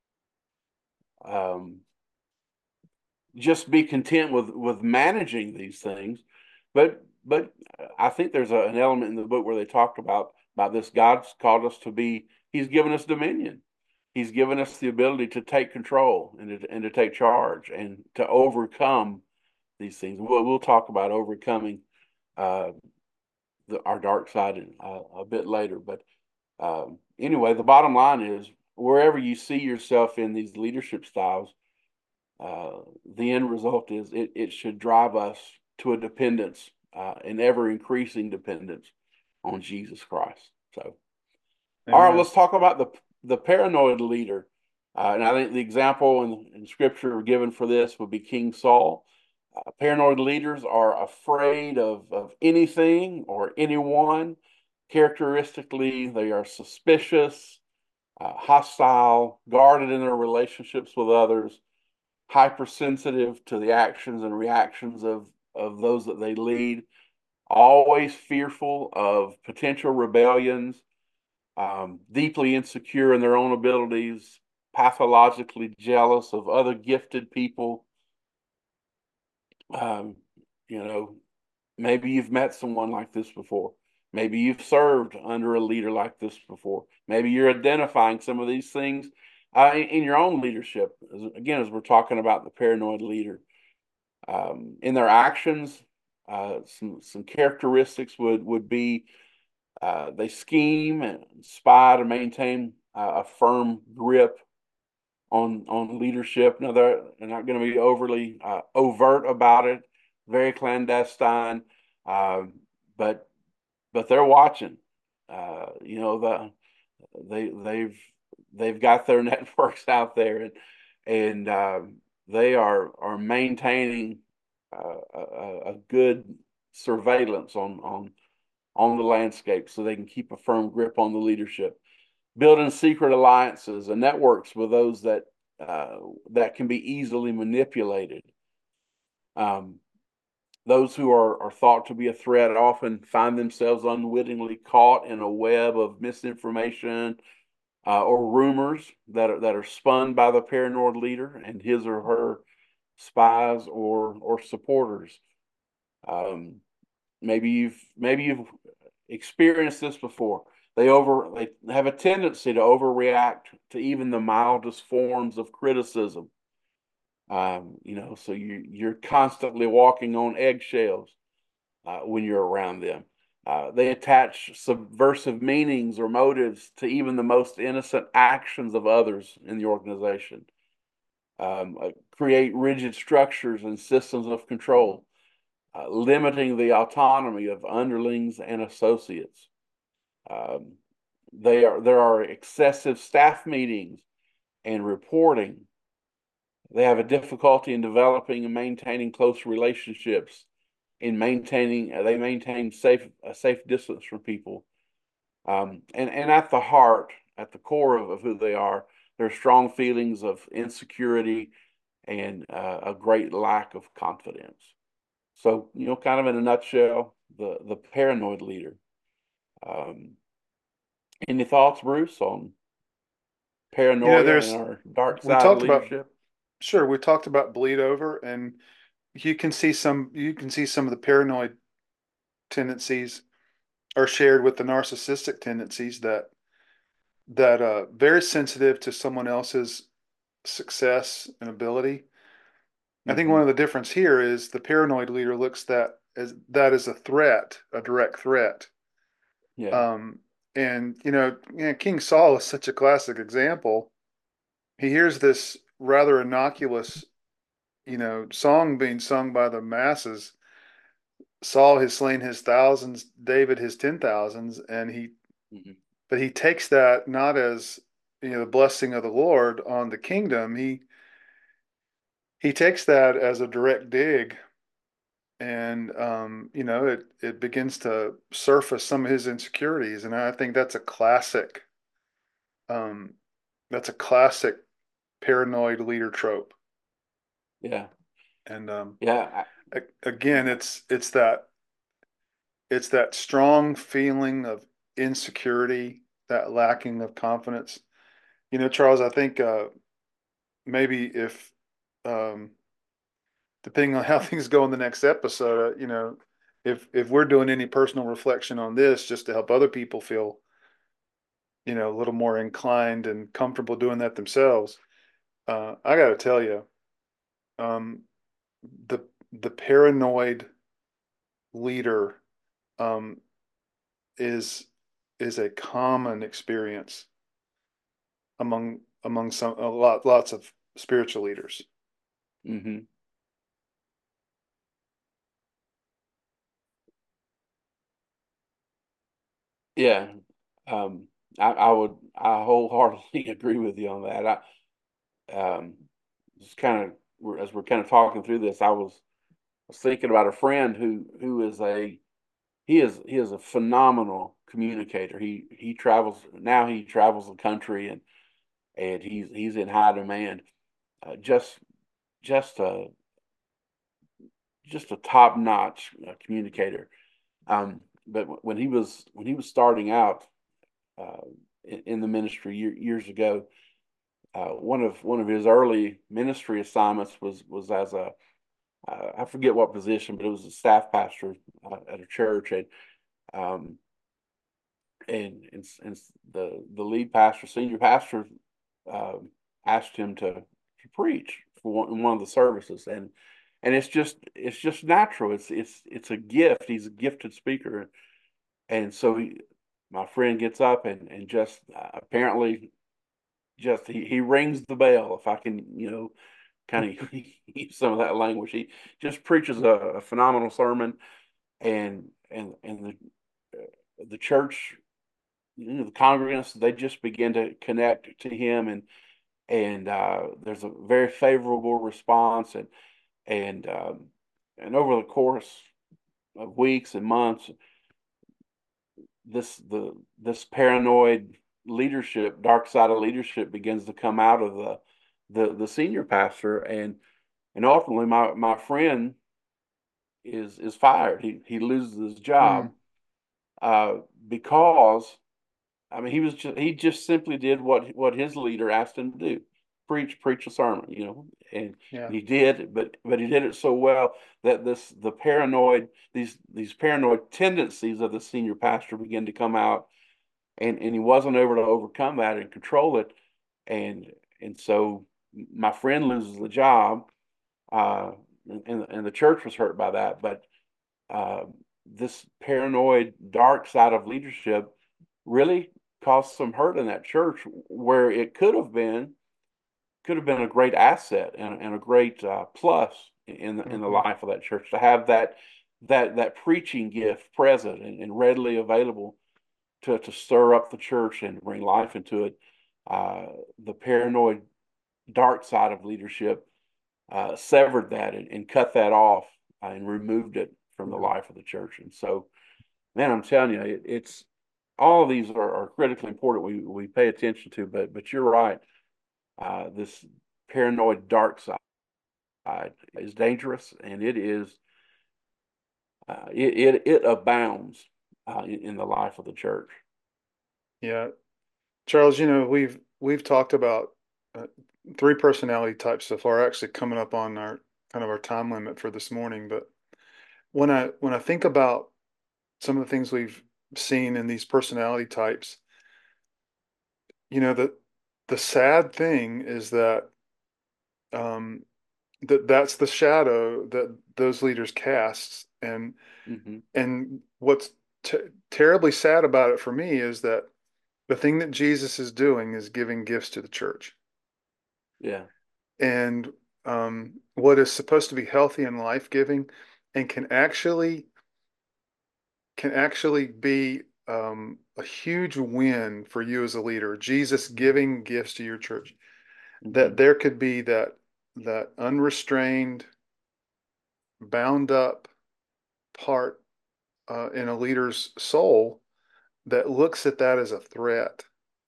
um, just be content with with managing these things, but but I think there's a, an element in the book where they talked about about this. God's called us to be. He's given us dominion. He's given us the ability to take control and to, and to take charge and to overcome these things. We'll, we'll talk about overcoming uh, the, our dark side in, uh, a bit later. But um, anyway, the bottom line is wherever you see yourself in these leadership styles, uh, the end result is it, it should drive us to a dependence, uh, an ever increasing dependence on Jesus Christ. So, all right, Amen. let's talk about the the paranoid leader. Uh, and I think the example in, in Scripture given for this would be King Saul. Uh, paranoid leaders are afraid of, of anything or anyone. Characteristically, they are suspicious, uh, hostile, guarded in their relationships with others, hypersensitive to the actions and reactions of, of those that they lead, always fearful of potential rebellions, um, deeply insecure in their own abilities, pathologically jealous of other gifted people. Um, you know, maybe you've met someone like this before. Maybe you've served under a leader like this before. Maybe you're identifying some of these things uh, in, in your own leadership. As, again, as we're talking about the paranoid leader, um, in their actions, uh, some some characteristics would would be uh, they scheme and spy to maintain uh, a firm grip on on leadership. Now they're, they're not going to be overly uh, overt about it, very clandestine, uh, but but they're watching. Uh, you know the they they've they've got their networks out there, and and uh, they are are maintaining uh, a, a good surveillance on on on the landscape so they can keep a firm grip on the leadership, building secret alliances and networks with those that uh, that can be easily manipulated. Um, those who are, are thought to be a threat often find themselves unwittingly caught in a web of misinformation uh, or rumors that are, that are spun by the paranoid leader and his or her spies or or supporters. Um, maybe you've maybe you've experienced this before. They over they have a tendency to overreact to even the mildest forms of criticism. Um, you know, so you you're constantly walking on eggshells uh, when you're around them. Uh, they attach subversive meanings or motives to even the most innocent actions of others in the organization. Um, uh, create rigid structures and systems of control, uh, limiting the autonomy of underlings and associates. Um, they are there are excessive staff meetings and reporting. They have a difficulty in developing and maintaining close relationships. In maintaining, uh, they maintain safe a safe distance from people. Um, and and at the heart, at the core of, of who they are, there are strong feelings of insecurity and uh, a great lack of confidence. So, you know, kind of in a nutshell, the the paranoid leader. Um, any thoughts, Bruce, on You know, paranoia and there's our dark we side of talked about leadership? sure, we talked about bleed over, and you can see some you can see some of the paranoid tendencies are shared with the narcissistic tendencies that that uh very sensitive to someone else's success and ability. I think one Hmm. of the difference here is the paranoid leader looks that as that as a threat, a direct threat. Yeah. Um, and you know, you know, King Saul is such a classic example. He hears this rather innocuous, you know, song being sung by the masses. Saul has slain his thousands, David his ten thousands, and he, Hmm. but he takes that not as, you know, the blessing of the Lord on the kingdom. He he takes that as a direct dig, and um, you know, it it begins to surface some of his insecurities, and I think that's a classic, um, that's a classic paranoid leader trope. Yeah. And um, Yeah. again, it's it's that it's that strong feeling of insecurity, that lacking of confidence. You know, Charles, I think uh, maybe if, um, depending on how things go in the next episode, uh, you know, if if we're doing any personal reflection on this, just to help other people feel, you know, a little more inclined and comfortable doing that themselves, uh, I got to tell you, um, the the paranoid leader um, is is a common experience among among some a lot lots of spiritual leaders. Hmm. Yeah. Um, I, I would, I wholeheartedly agree with you on that. I, um, just kind of, we're, as we're kind of talking through this, I was, was thinking about a friend who, who is a, he is, he is a phenomenal communicator. He, he travels, now he travels the country and, and he's, he's in high demand. Uh, just, just a, just a top notch uh, communicator. Um, but when he was, when he was starting out, uh, in, in the ministry year, years ago, uh, one of one of his early ministry assignments was was as a uh, I forget what position, but it was a staff pastor uh, at a church, and um, and, and and the the lead pastor, senior pastor, um, asked him to to preach for one, in one of the services, and and it's just it's just natural. It's it's it's a gift. He's a gifted speaker, and so he, my friend gets up and and just uh, apparently just he, he rings the bell, if I can, you know, kind of use some of that language. He just preaches a, a phenomenal sermon, and and and the uh, the church, you know, the congregants, they just begin to connect to him, and and uh, there's a very favorable response, and and um, and over the course of weeks and months, this the this paranoid leadership, dark side of leadership, begins to come out of the the the senior pastor, and and ultimately my my friend is is fired. He he loses his Mm, job uh, because I mean he was just, he just simply did what what his leader asked him to do. preach, preach a sermon, you know, and Yeah. he did, but but he did it so well that this the paranoid these these paranoid tendencies of the senior pastor began to come out, and and he wasn't able to overcome that and control it, and and so my friend loses the job, uh, and and the church was hurt by that, but uh, this paranoid dark side of leadership really caused some hurt in that church where it could have been could have been a great asset and, and a great uh, plus in the, in the Hmm. life of that church to have that that that preaching gift present and, and readily available to to stir up the church and bring life into it. Uh, the paranoid dark side of leadership uh, severed that and, and cut that off uh, and removed it from the Yeah. life of the church. And so, man, I'm telling you, it, it's all of these are, are critically important. We we pay attention to, but but you're right. Uh, this paranoid dark side is dangerous, and it is uh, it, it it abounds uh, in, in the life of the church. Yeah. Charles, you know, we've we've talked about uh, three personality types so far, actually coming up on our kind of our time limit for this morning. But when I when I think about some of the things we've seen in these personality types, you know, the the sad thing is that um, that that's the shadow that those leaders cast, and Hmm. and what's t terribly sad about it for me is that the thing that Jesus is doing is giving gifts to the church. Yeah. And um, what is supposed to be healthy and life-giving and can actually can actually be um, a huge win for you as a leader, Jesus giving gifts to your church, that Hmm. there could be that that unrestrained, bound up part uh, in a leader's soul that looks at that as a threat.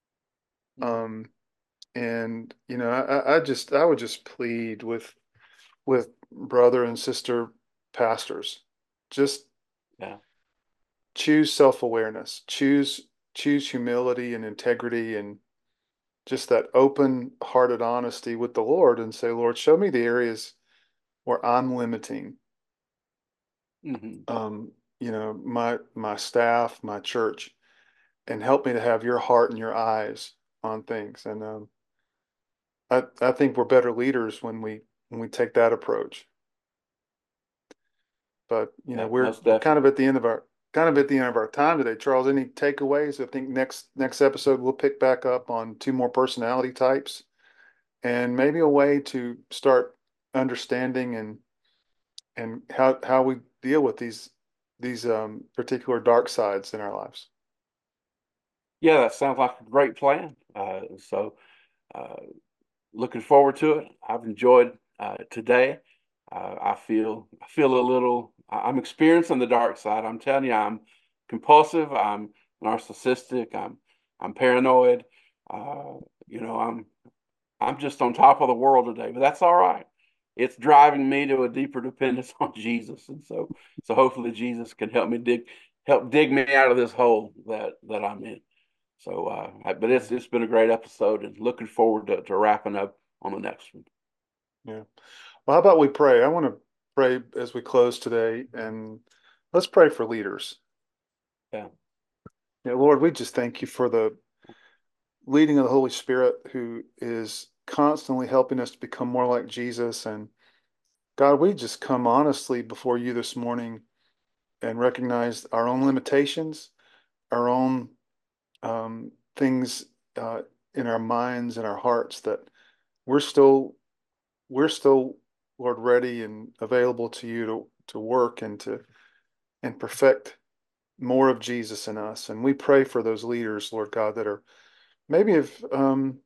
Um, and you know, I, I just I would just plead with with brother and sister pastors, just Yeah. choose self-awareness, choose choose humility and integrity and just that open-hearted honesty with the Lord and say, Lord, show me the areas where I'm limiting Hmm. um, you know, my my staff, my church, and help me to have your heart and your eyes on things. And um, I I think we're better leaders when we when we take that approach. But you know, Yeah. we're Most we're kind of definitely. at the end of our kind of at the end of our time today. Charles, any takeaways? I think next next episode we'll pick back up on two more personality types and maybe a way to start understanding and and how how we deal with these these um, particular dark sides in our lives. Yeah, that sounds like a great plan. Uh, so, uh, looking forward to it. I've enjoyed uh, today. Uh, I feel I feel a little. I'm experiencing the dark side. I'm telling you, I'm compulsive. I'm narcissistic. I'm I'm paranoid. Uh, you know, I'm I'm just on top of the world today, but that's all right. It's driving me to a deeper dependence on Jesus, and so so hopefully Jesus can help me dig help dig me out of this hole that that I'm in. So, uh, but Yeah, it's it's been a great episode, and looking forward to, to wrapping up on the next one. yeah. Well, how about we pray? I want to pray as we close today, and let's pray for leaders. Yeah. Yeah, Lord, we just thank you for the leading of the Holy Spirit who is constantly helping us to become more like Jesus. And God, we just come honestly before you this morning and recognize our own limitations, our own um, things uh, in our minds and our hearts that we're still we're still, Lord, ready and available to you to to work and to and perfect more of Jesus in us. And we pray for those leaders, Lord God, that are maybe have um,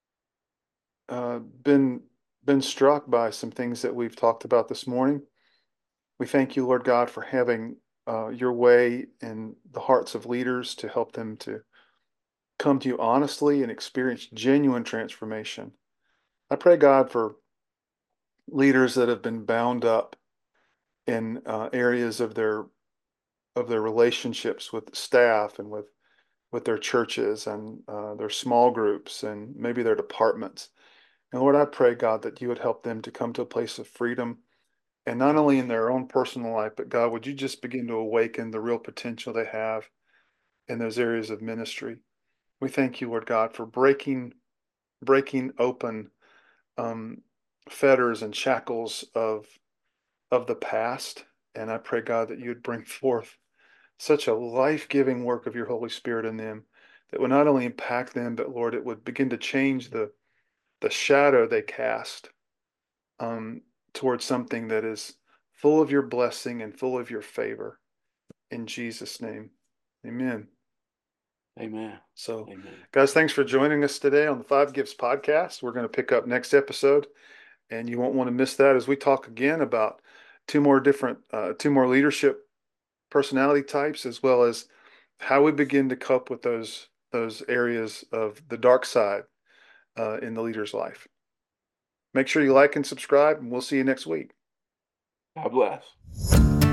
uh, been been struck by some things that we've talked about this morning. We thank you, Lord God, for having uh, your way in the hearts of leaders to help them to come to you honestly and experience genuine transformation. I pray, God, for leaders that have been bound up in uh, areas of their of their relationships with staff and with with their churches and uh, their small groups and maybe their departments. And Lord, I pray, God, that you would help them to come to a place of freedom, and not only in their own personal life, but God, would you just begin to awaken the real potential they have in those areas of ministry. We thank you, Lord God, for breaking breaking open um, fetters and shackles of of the past. And I pray, God, that you would bring forth such a life-giving work of your Holy Spirit in them that would not only impact them, but Lord, it would begin to change the the shadow they cast um, towards something that is full of your blessing and full of your favor. In Jesus' name, amen. Amen. So, Amen. guys, thanks for joining us today on the Five Gifts podcast. We're going to pick up next episode, and you won't want to miss that as we talk again about two more different, uh, two more leadership personality types, as well as how we begin to cope with those those areas of the dark side uh, in the leader's life. Make sure you like and subscribe, and we'll see you next week. God bless.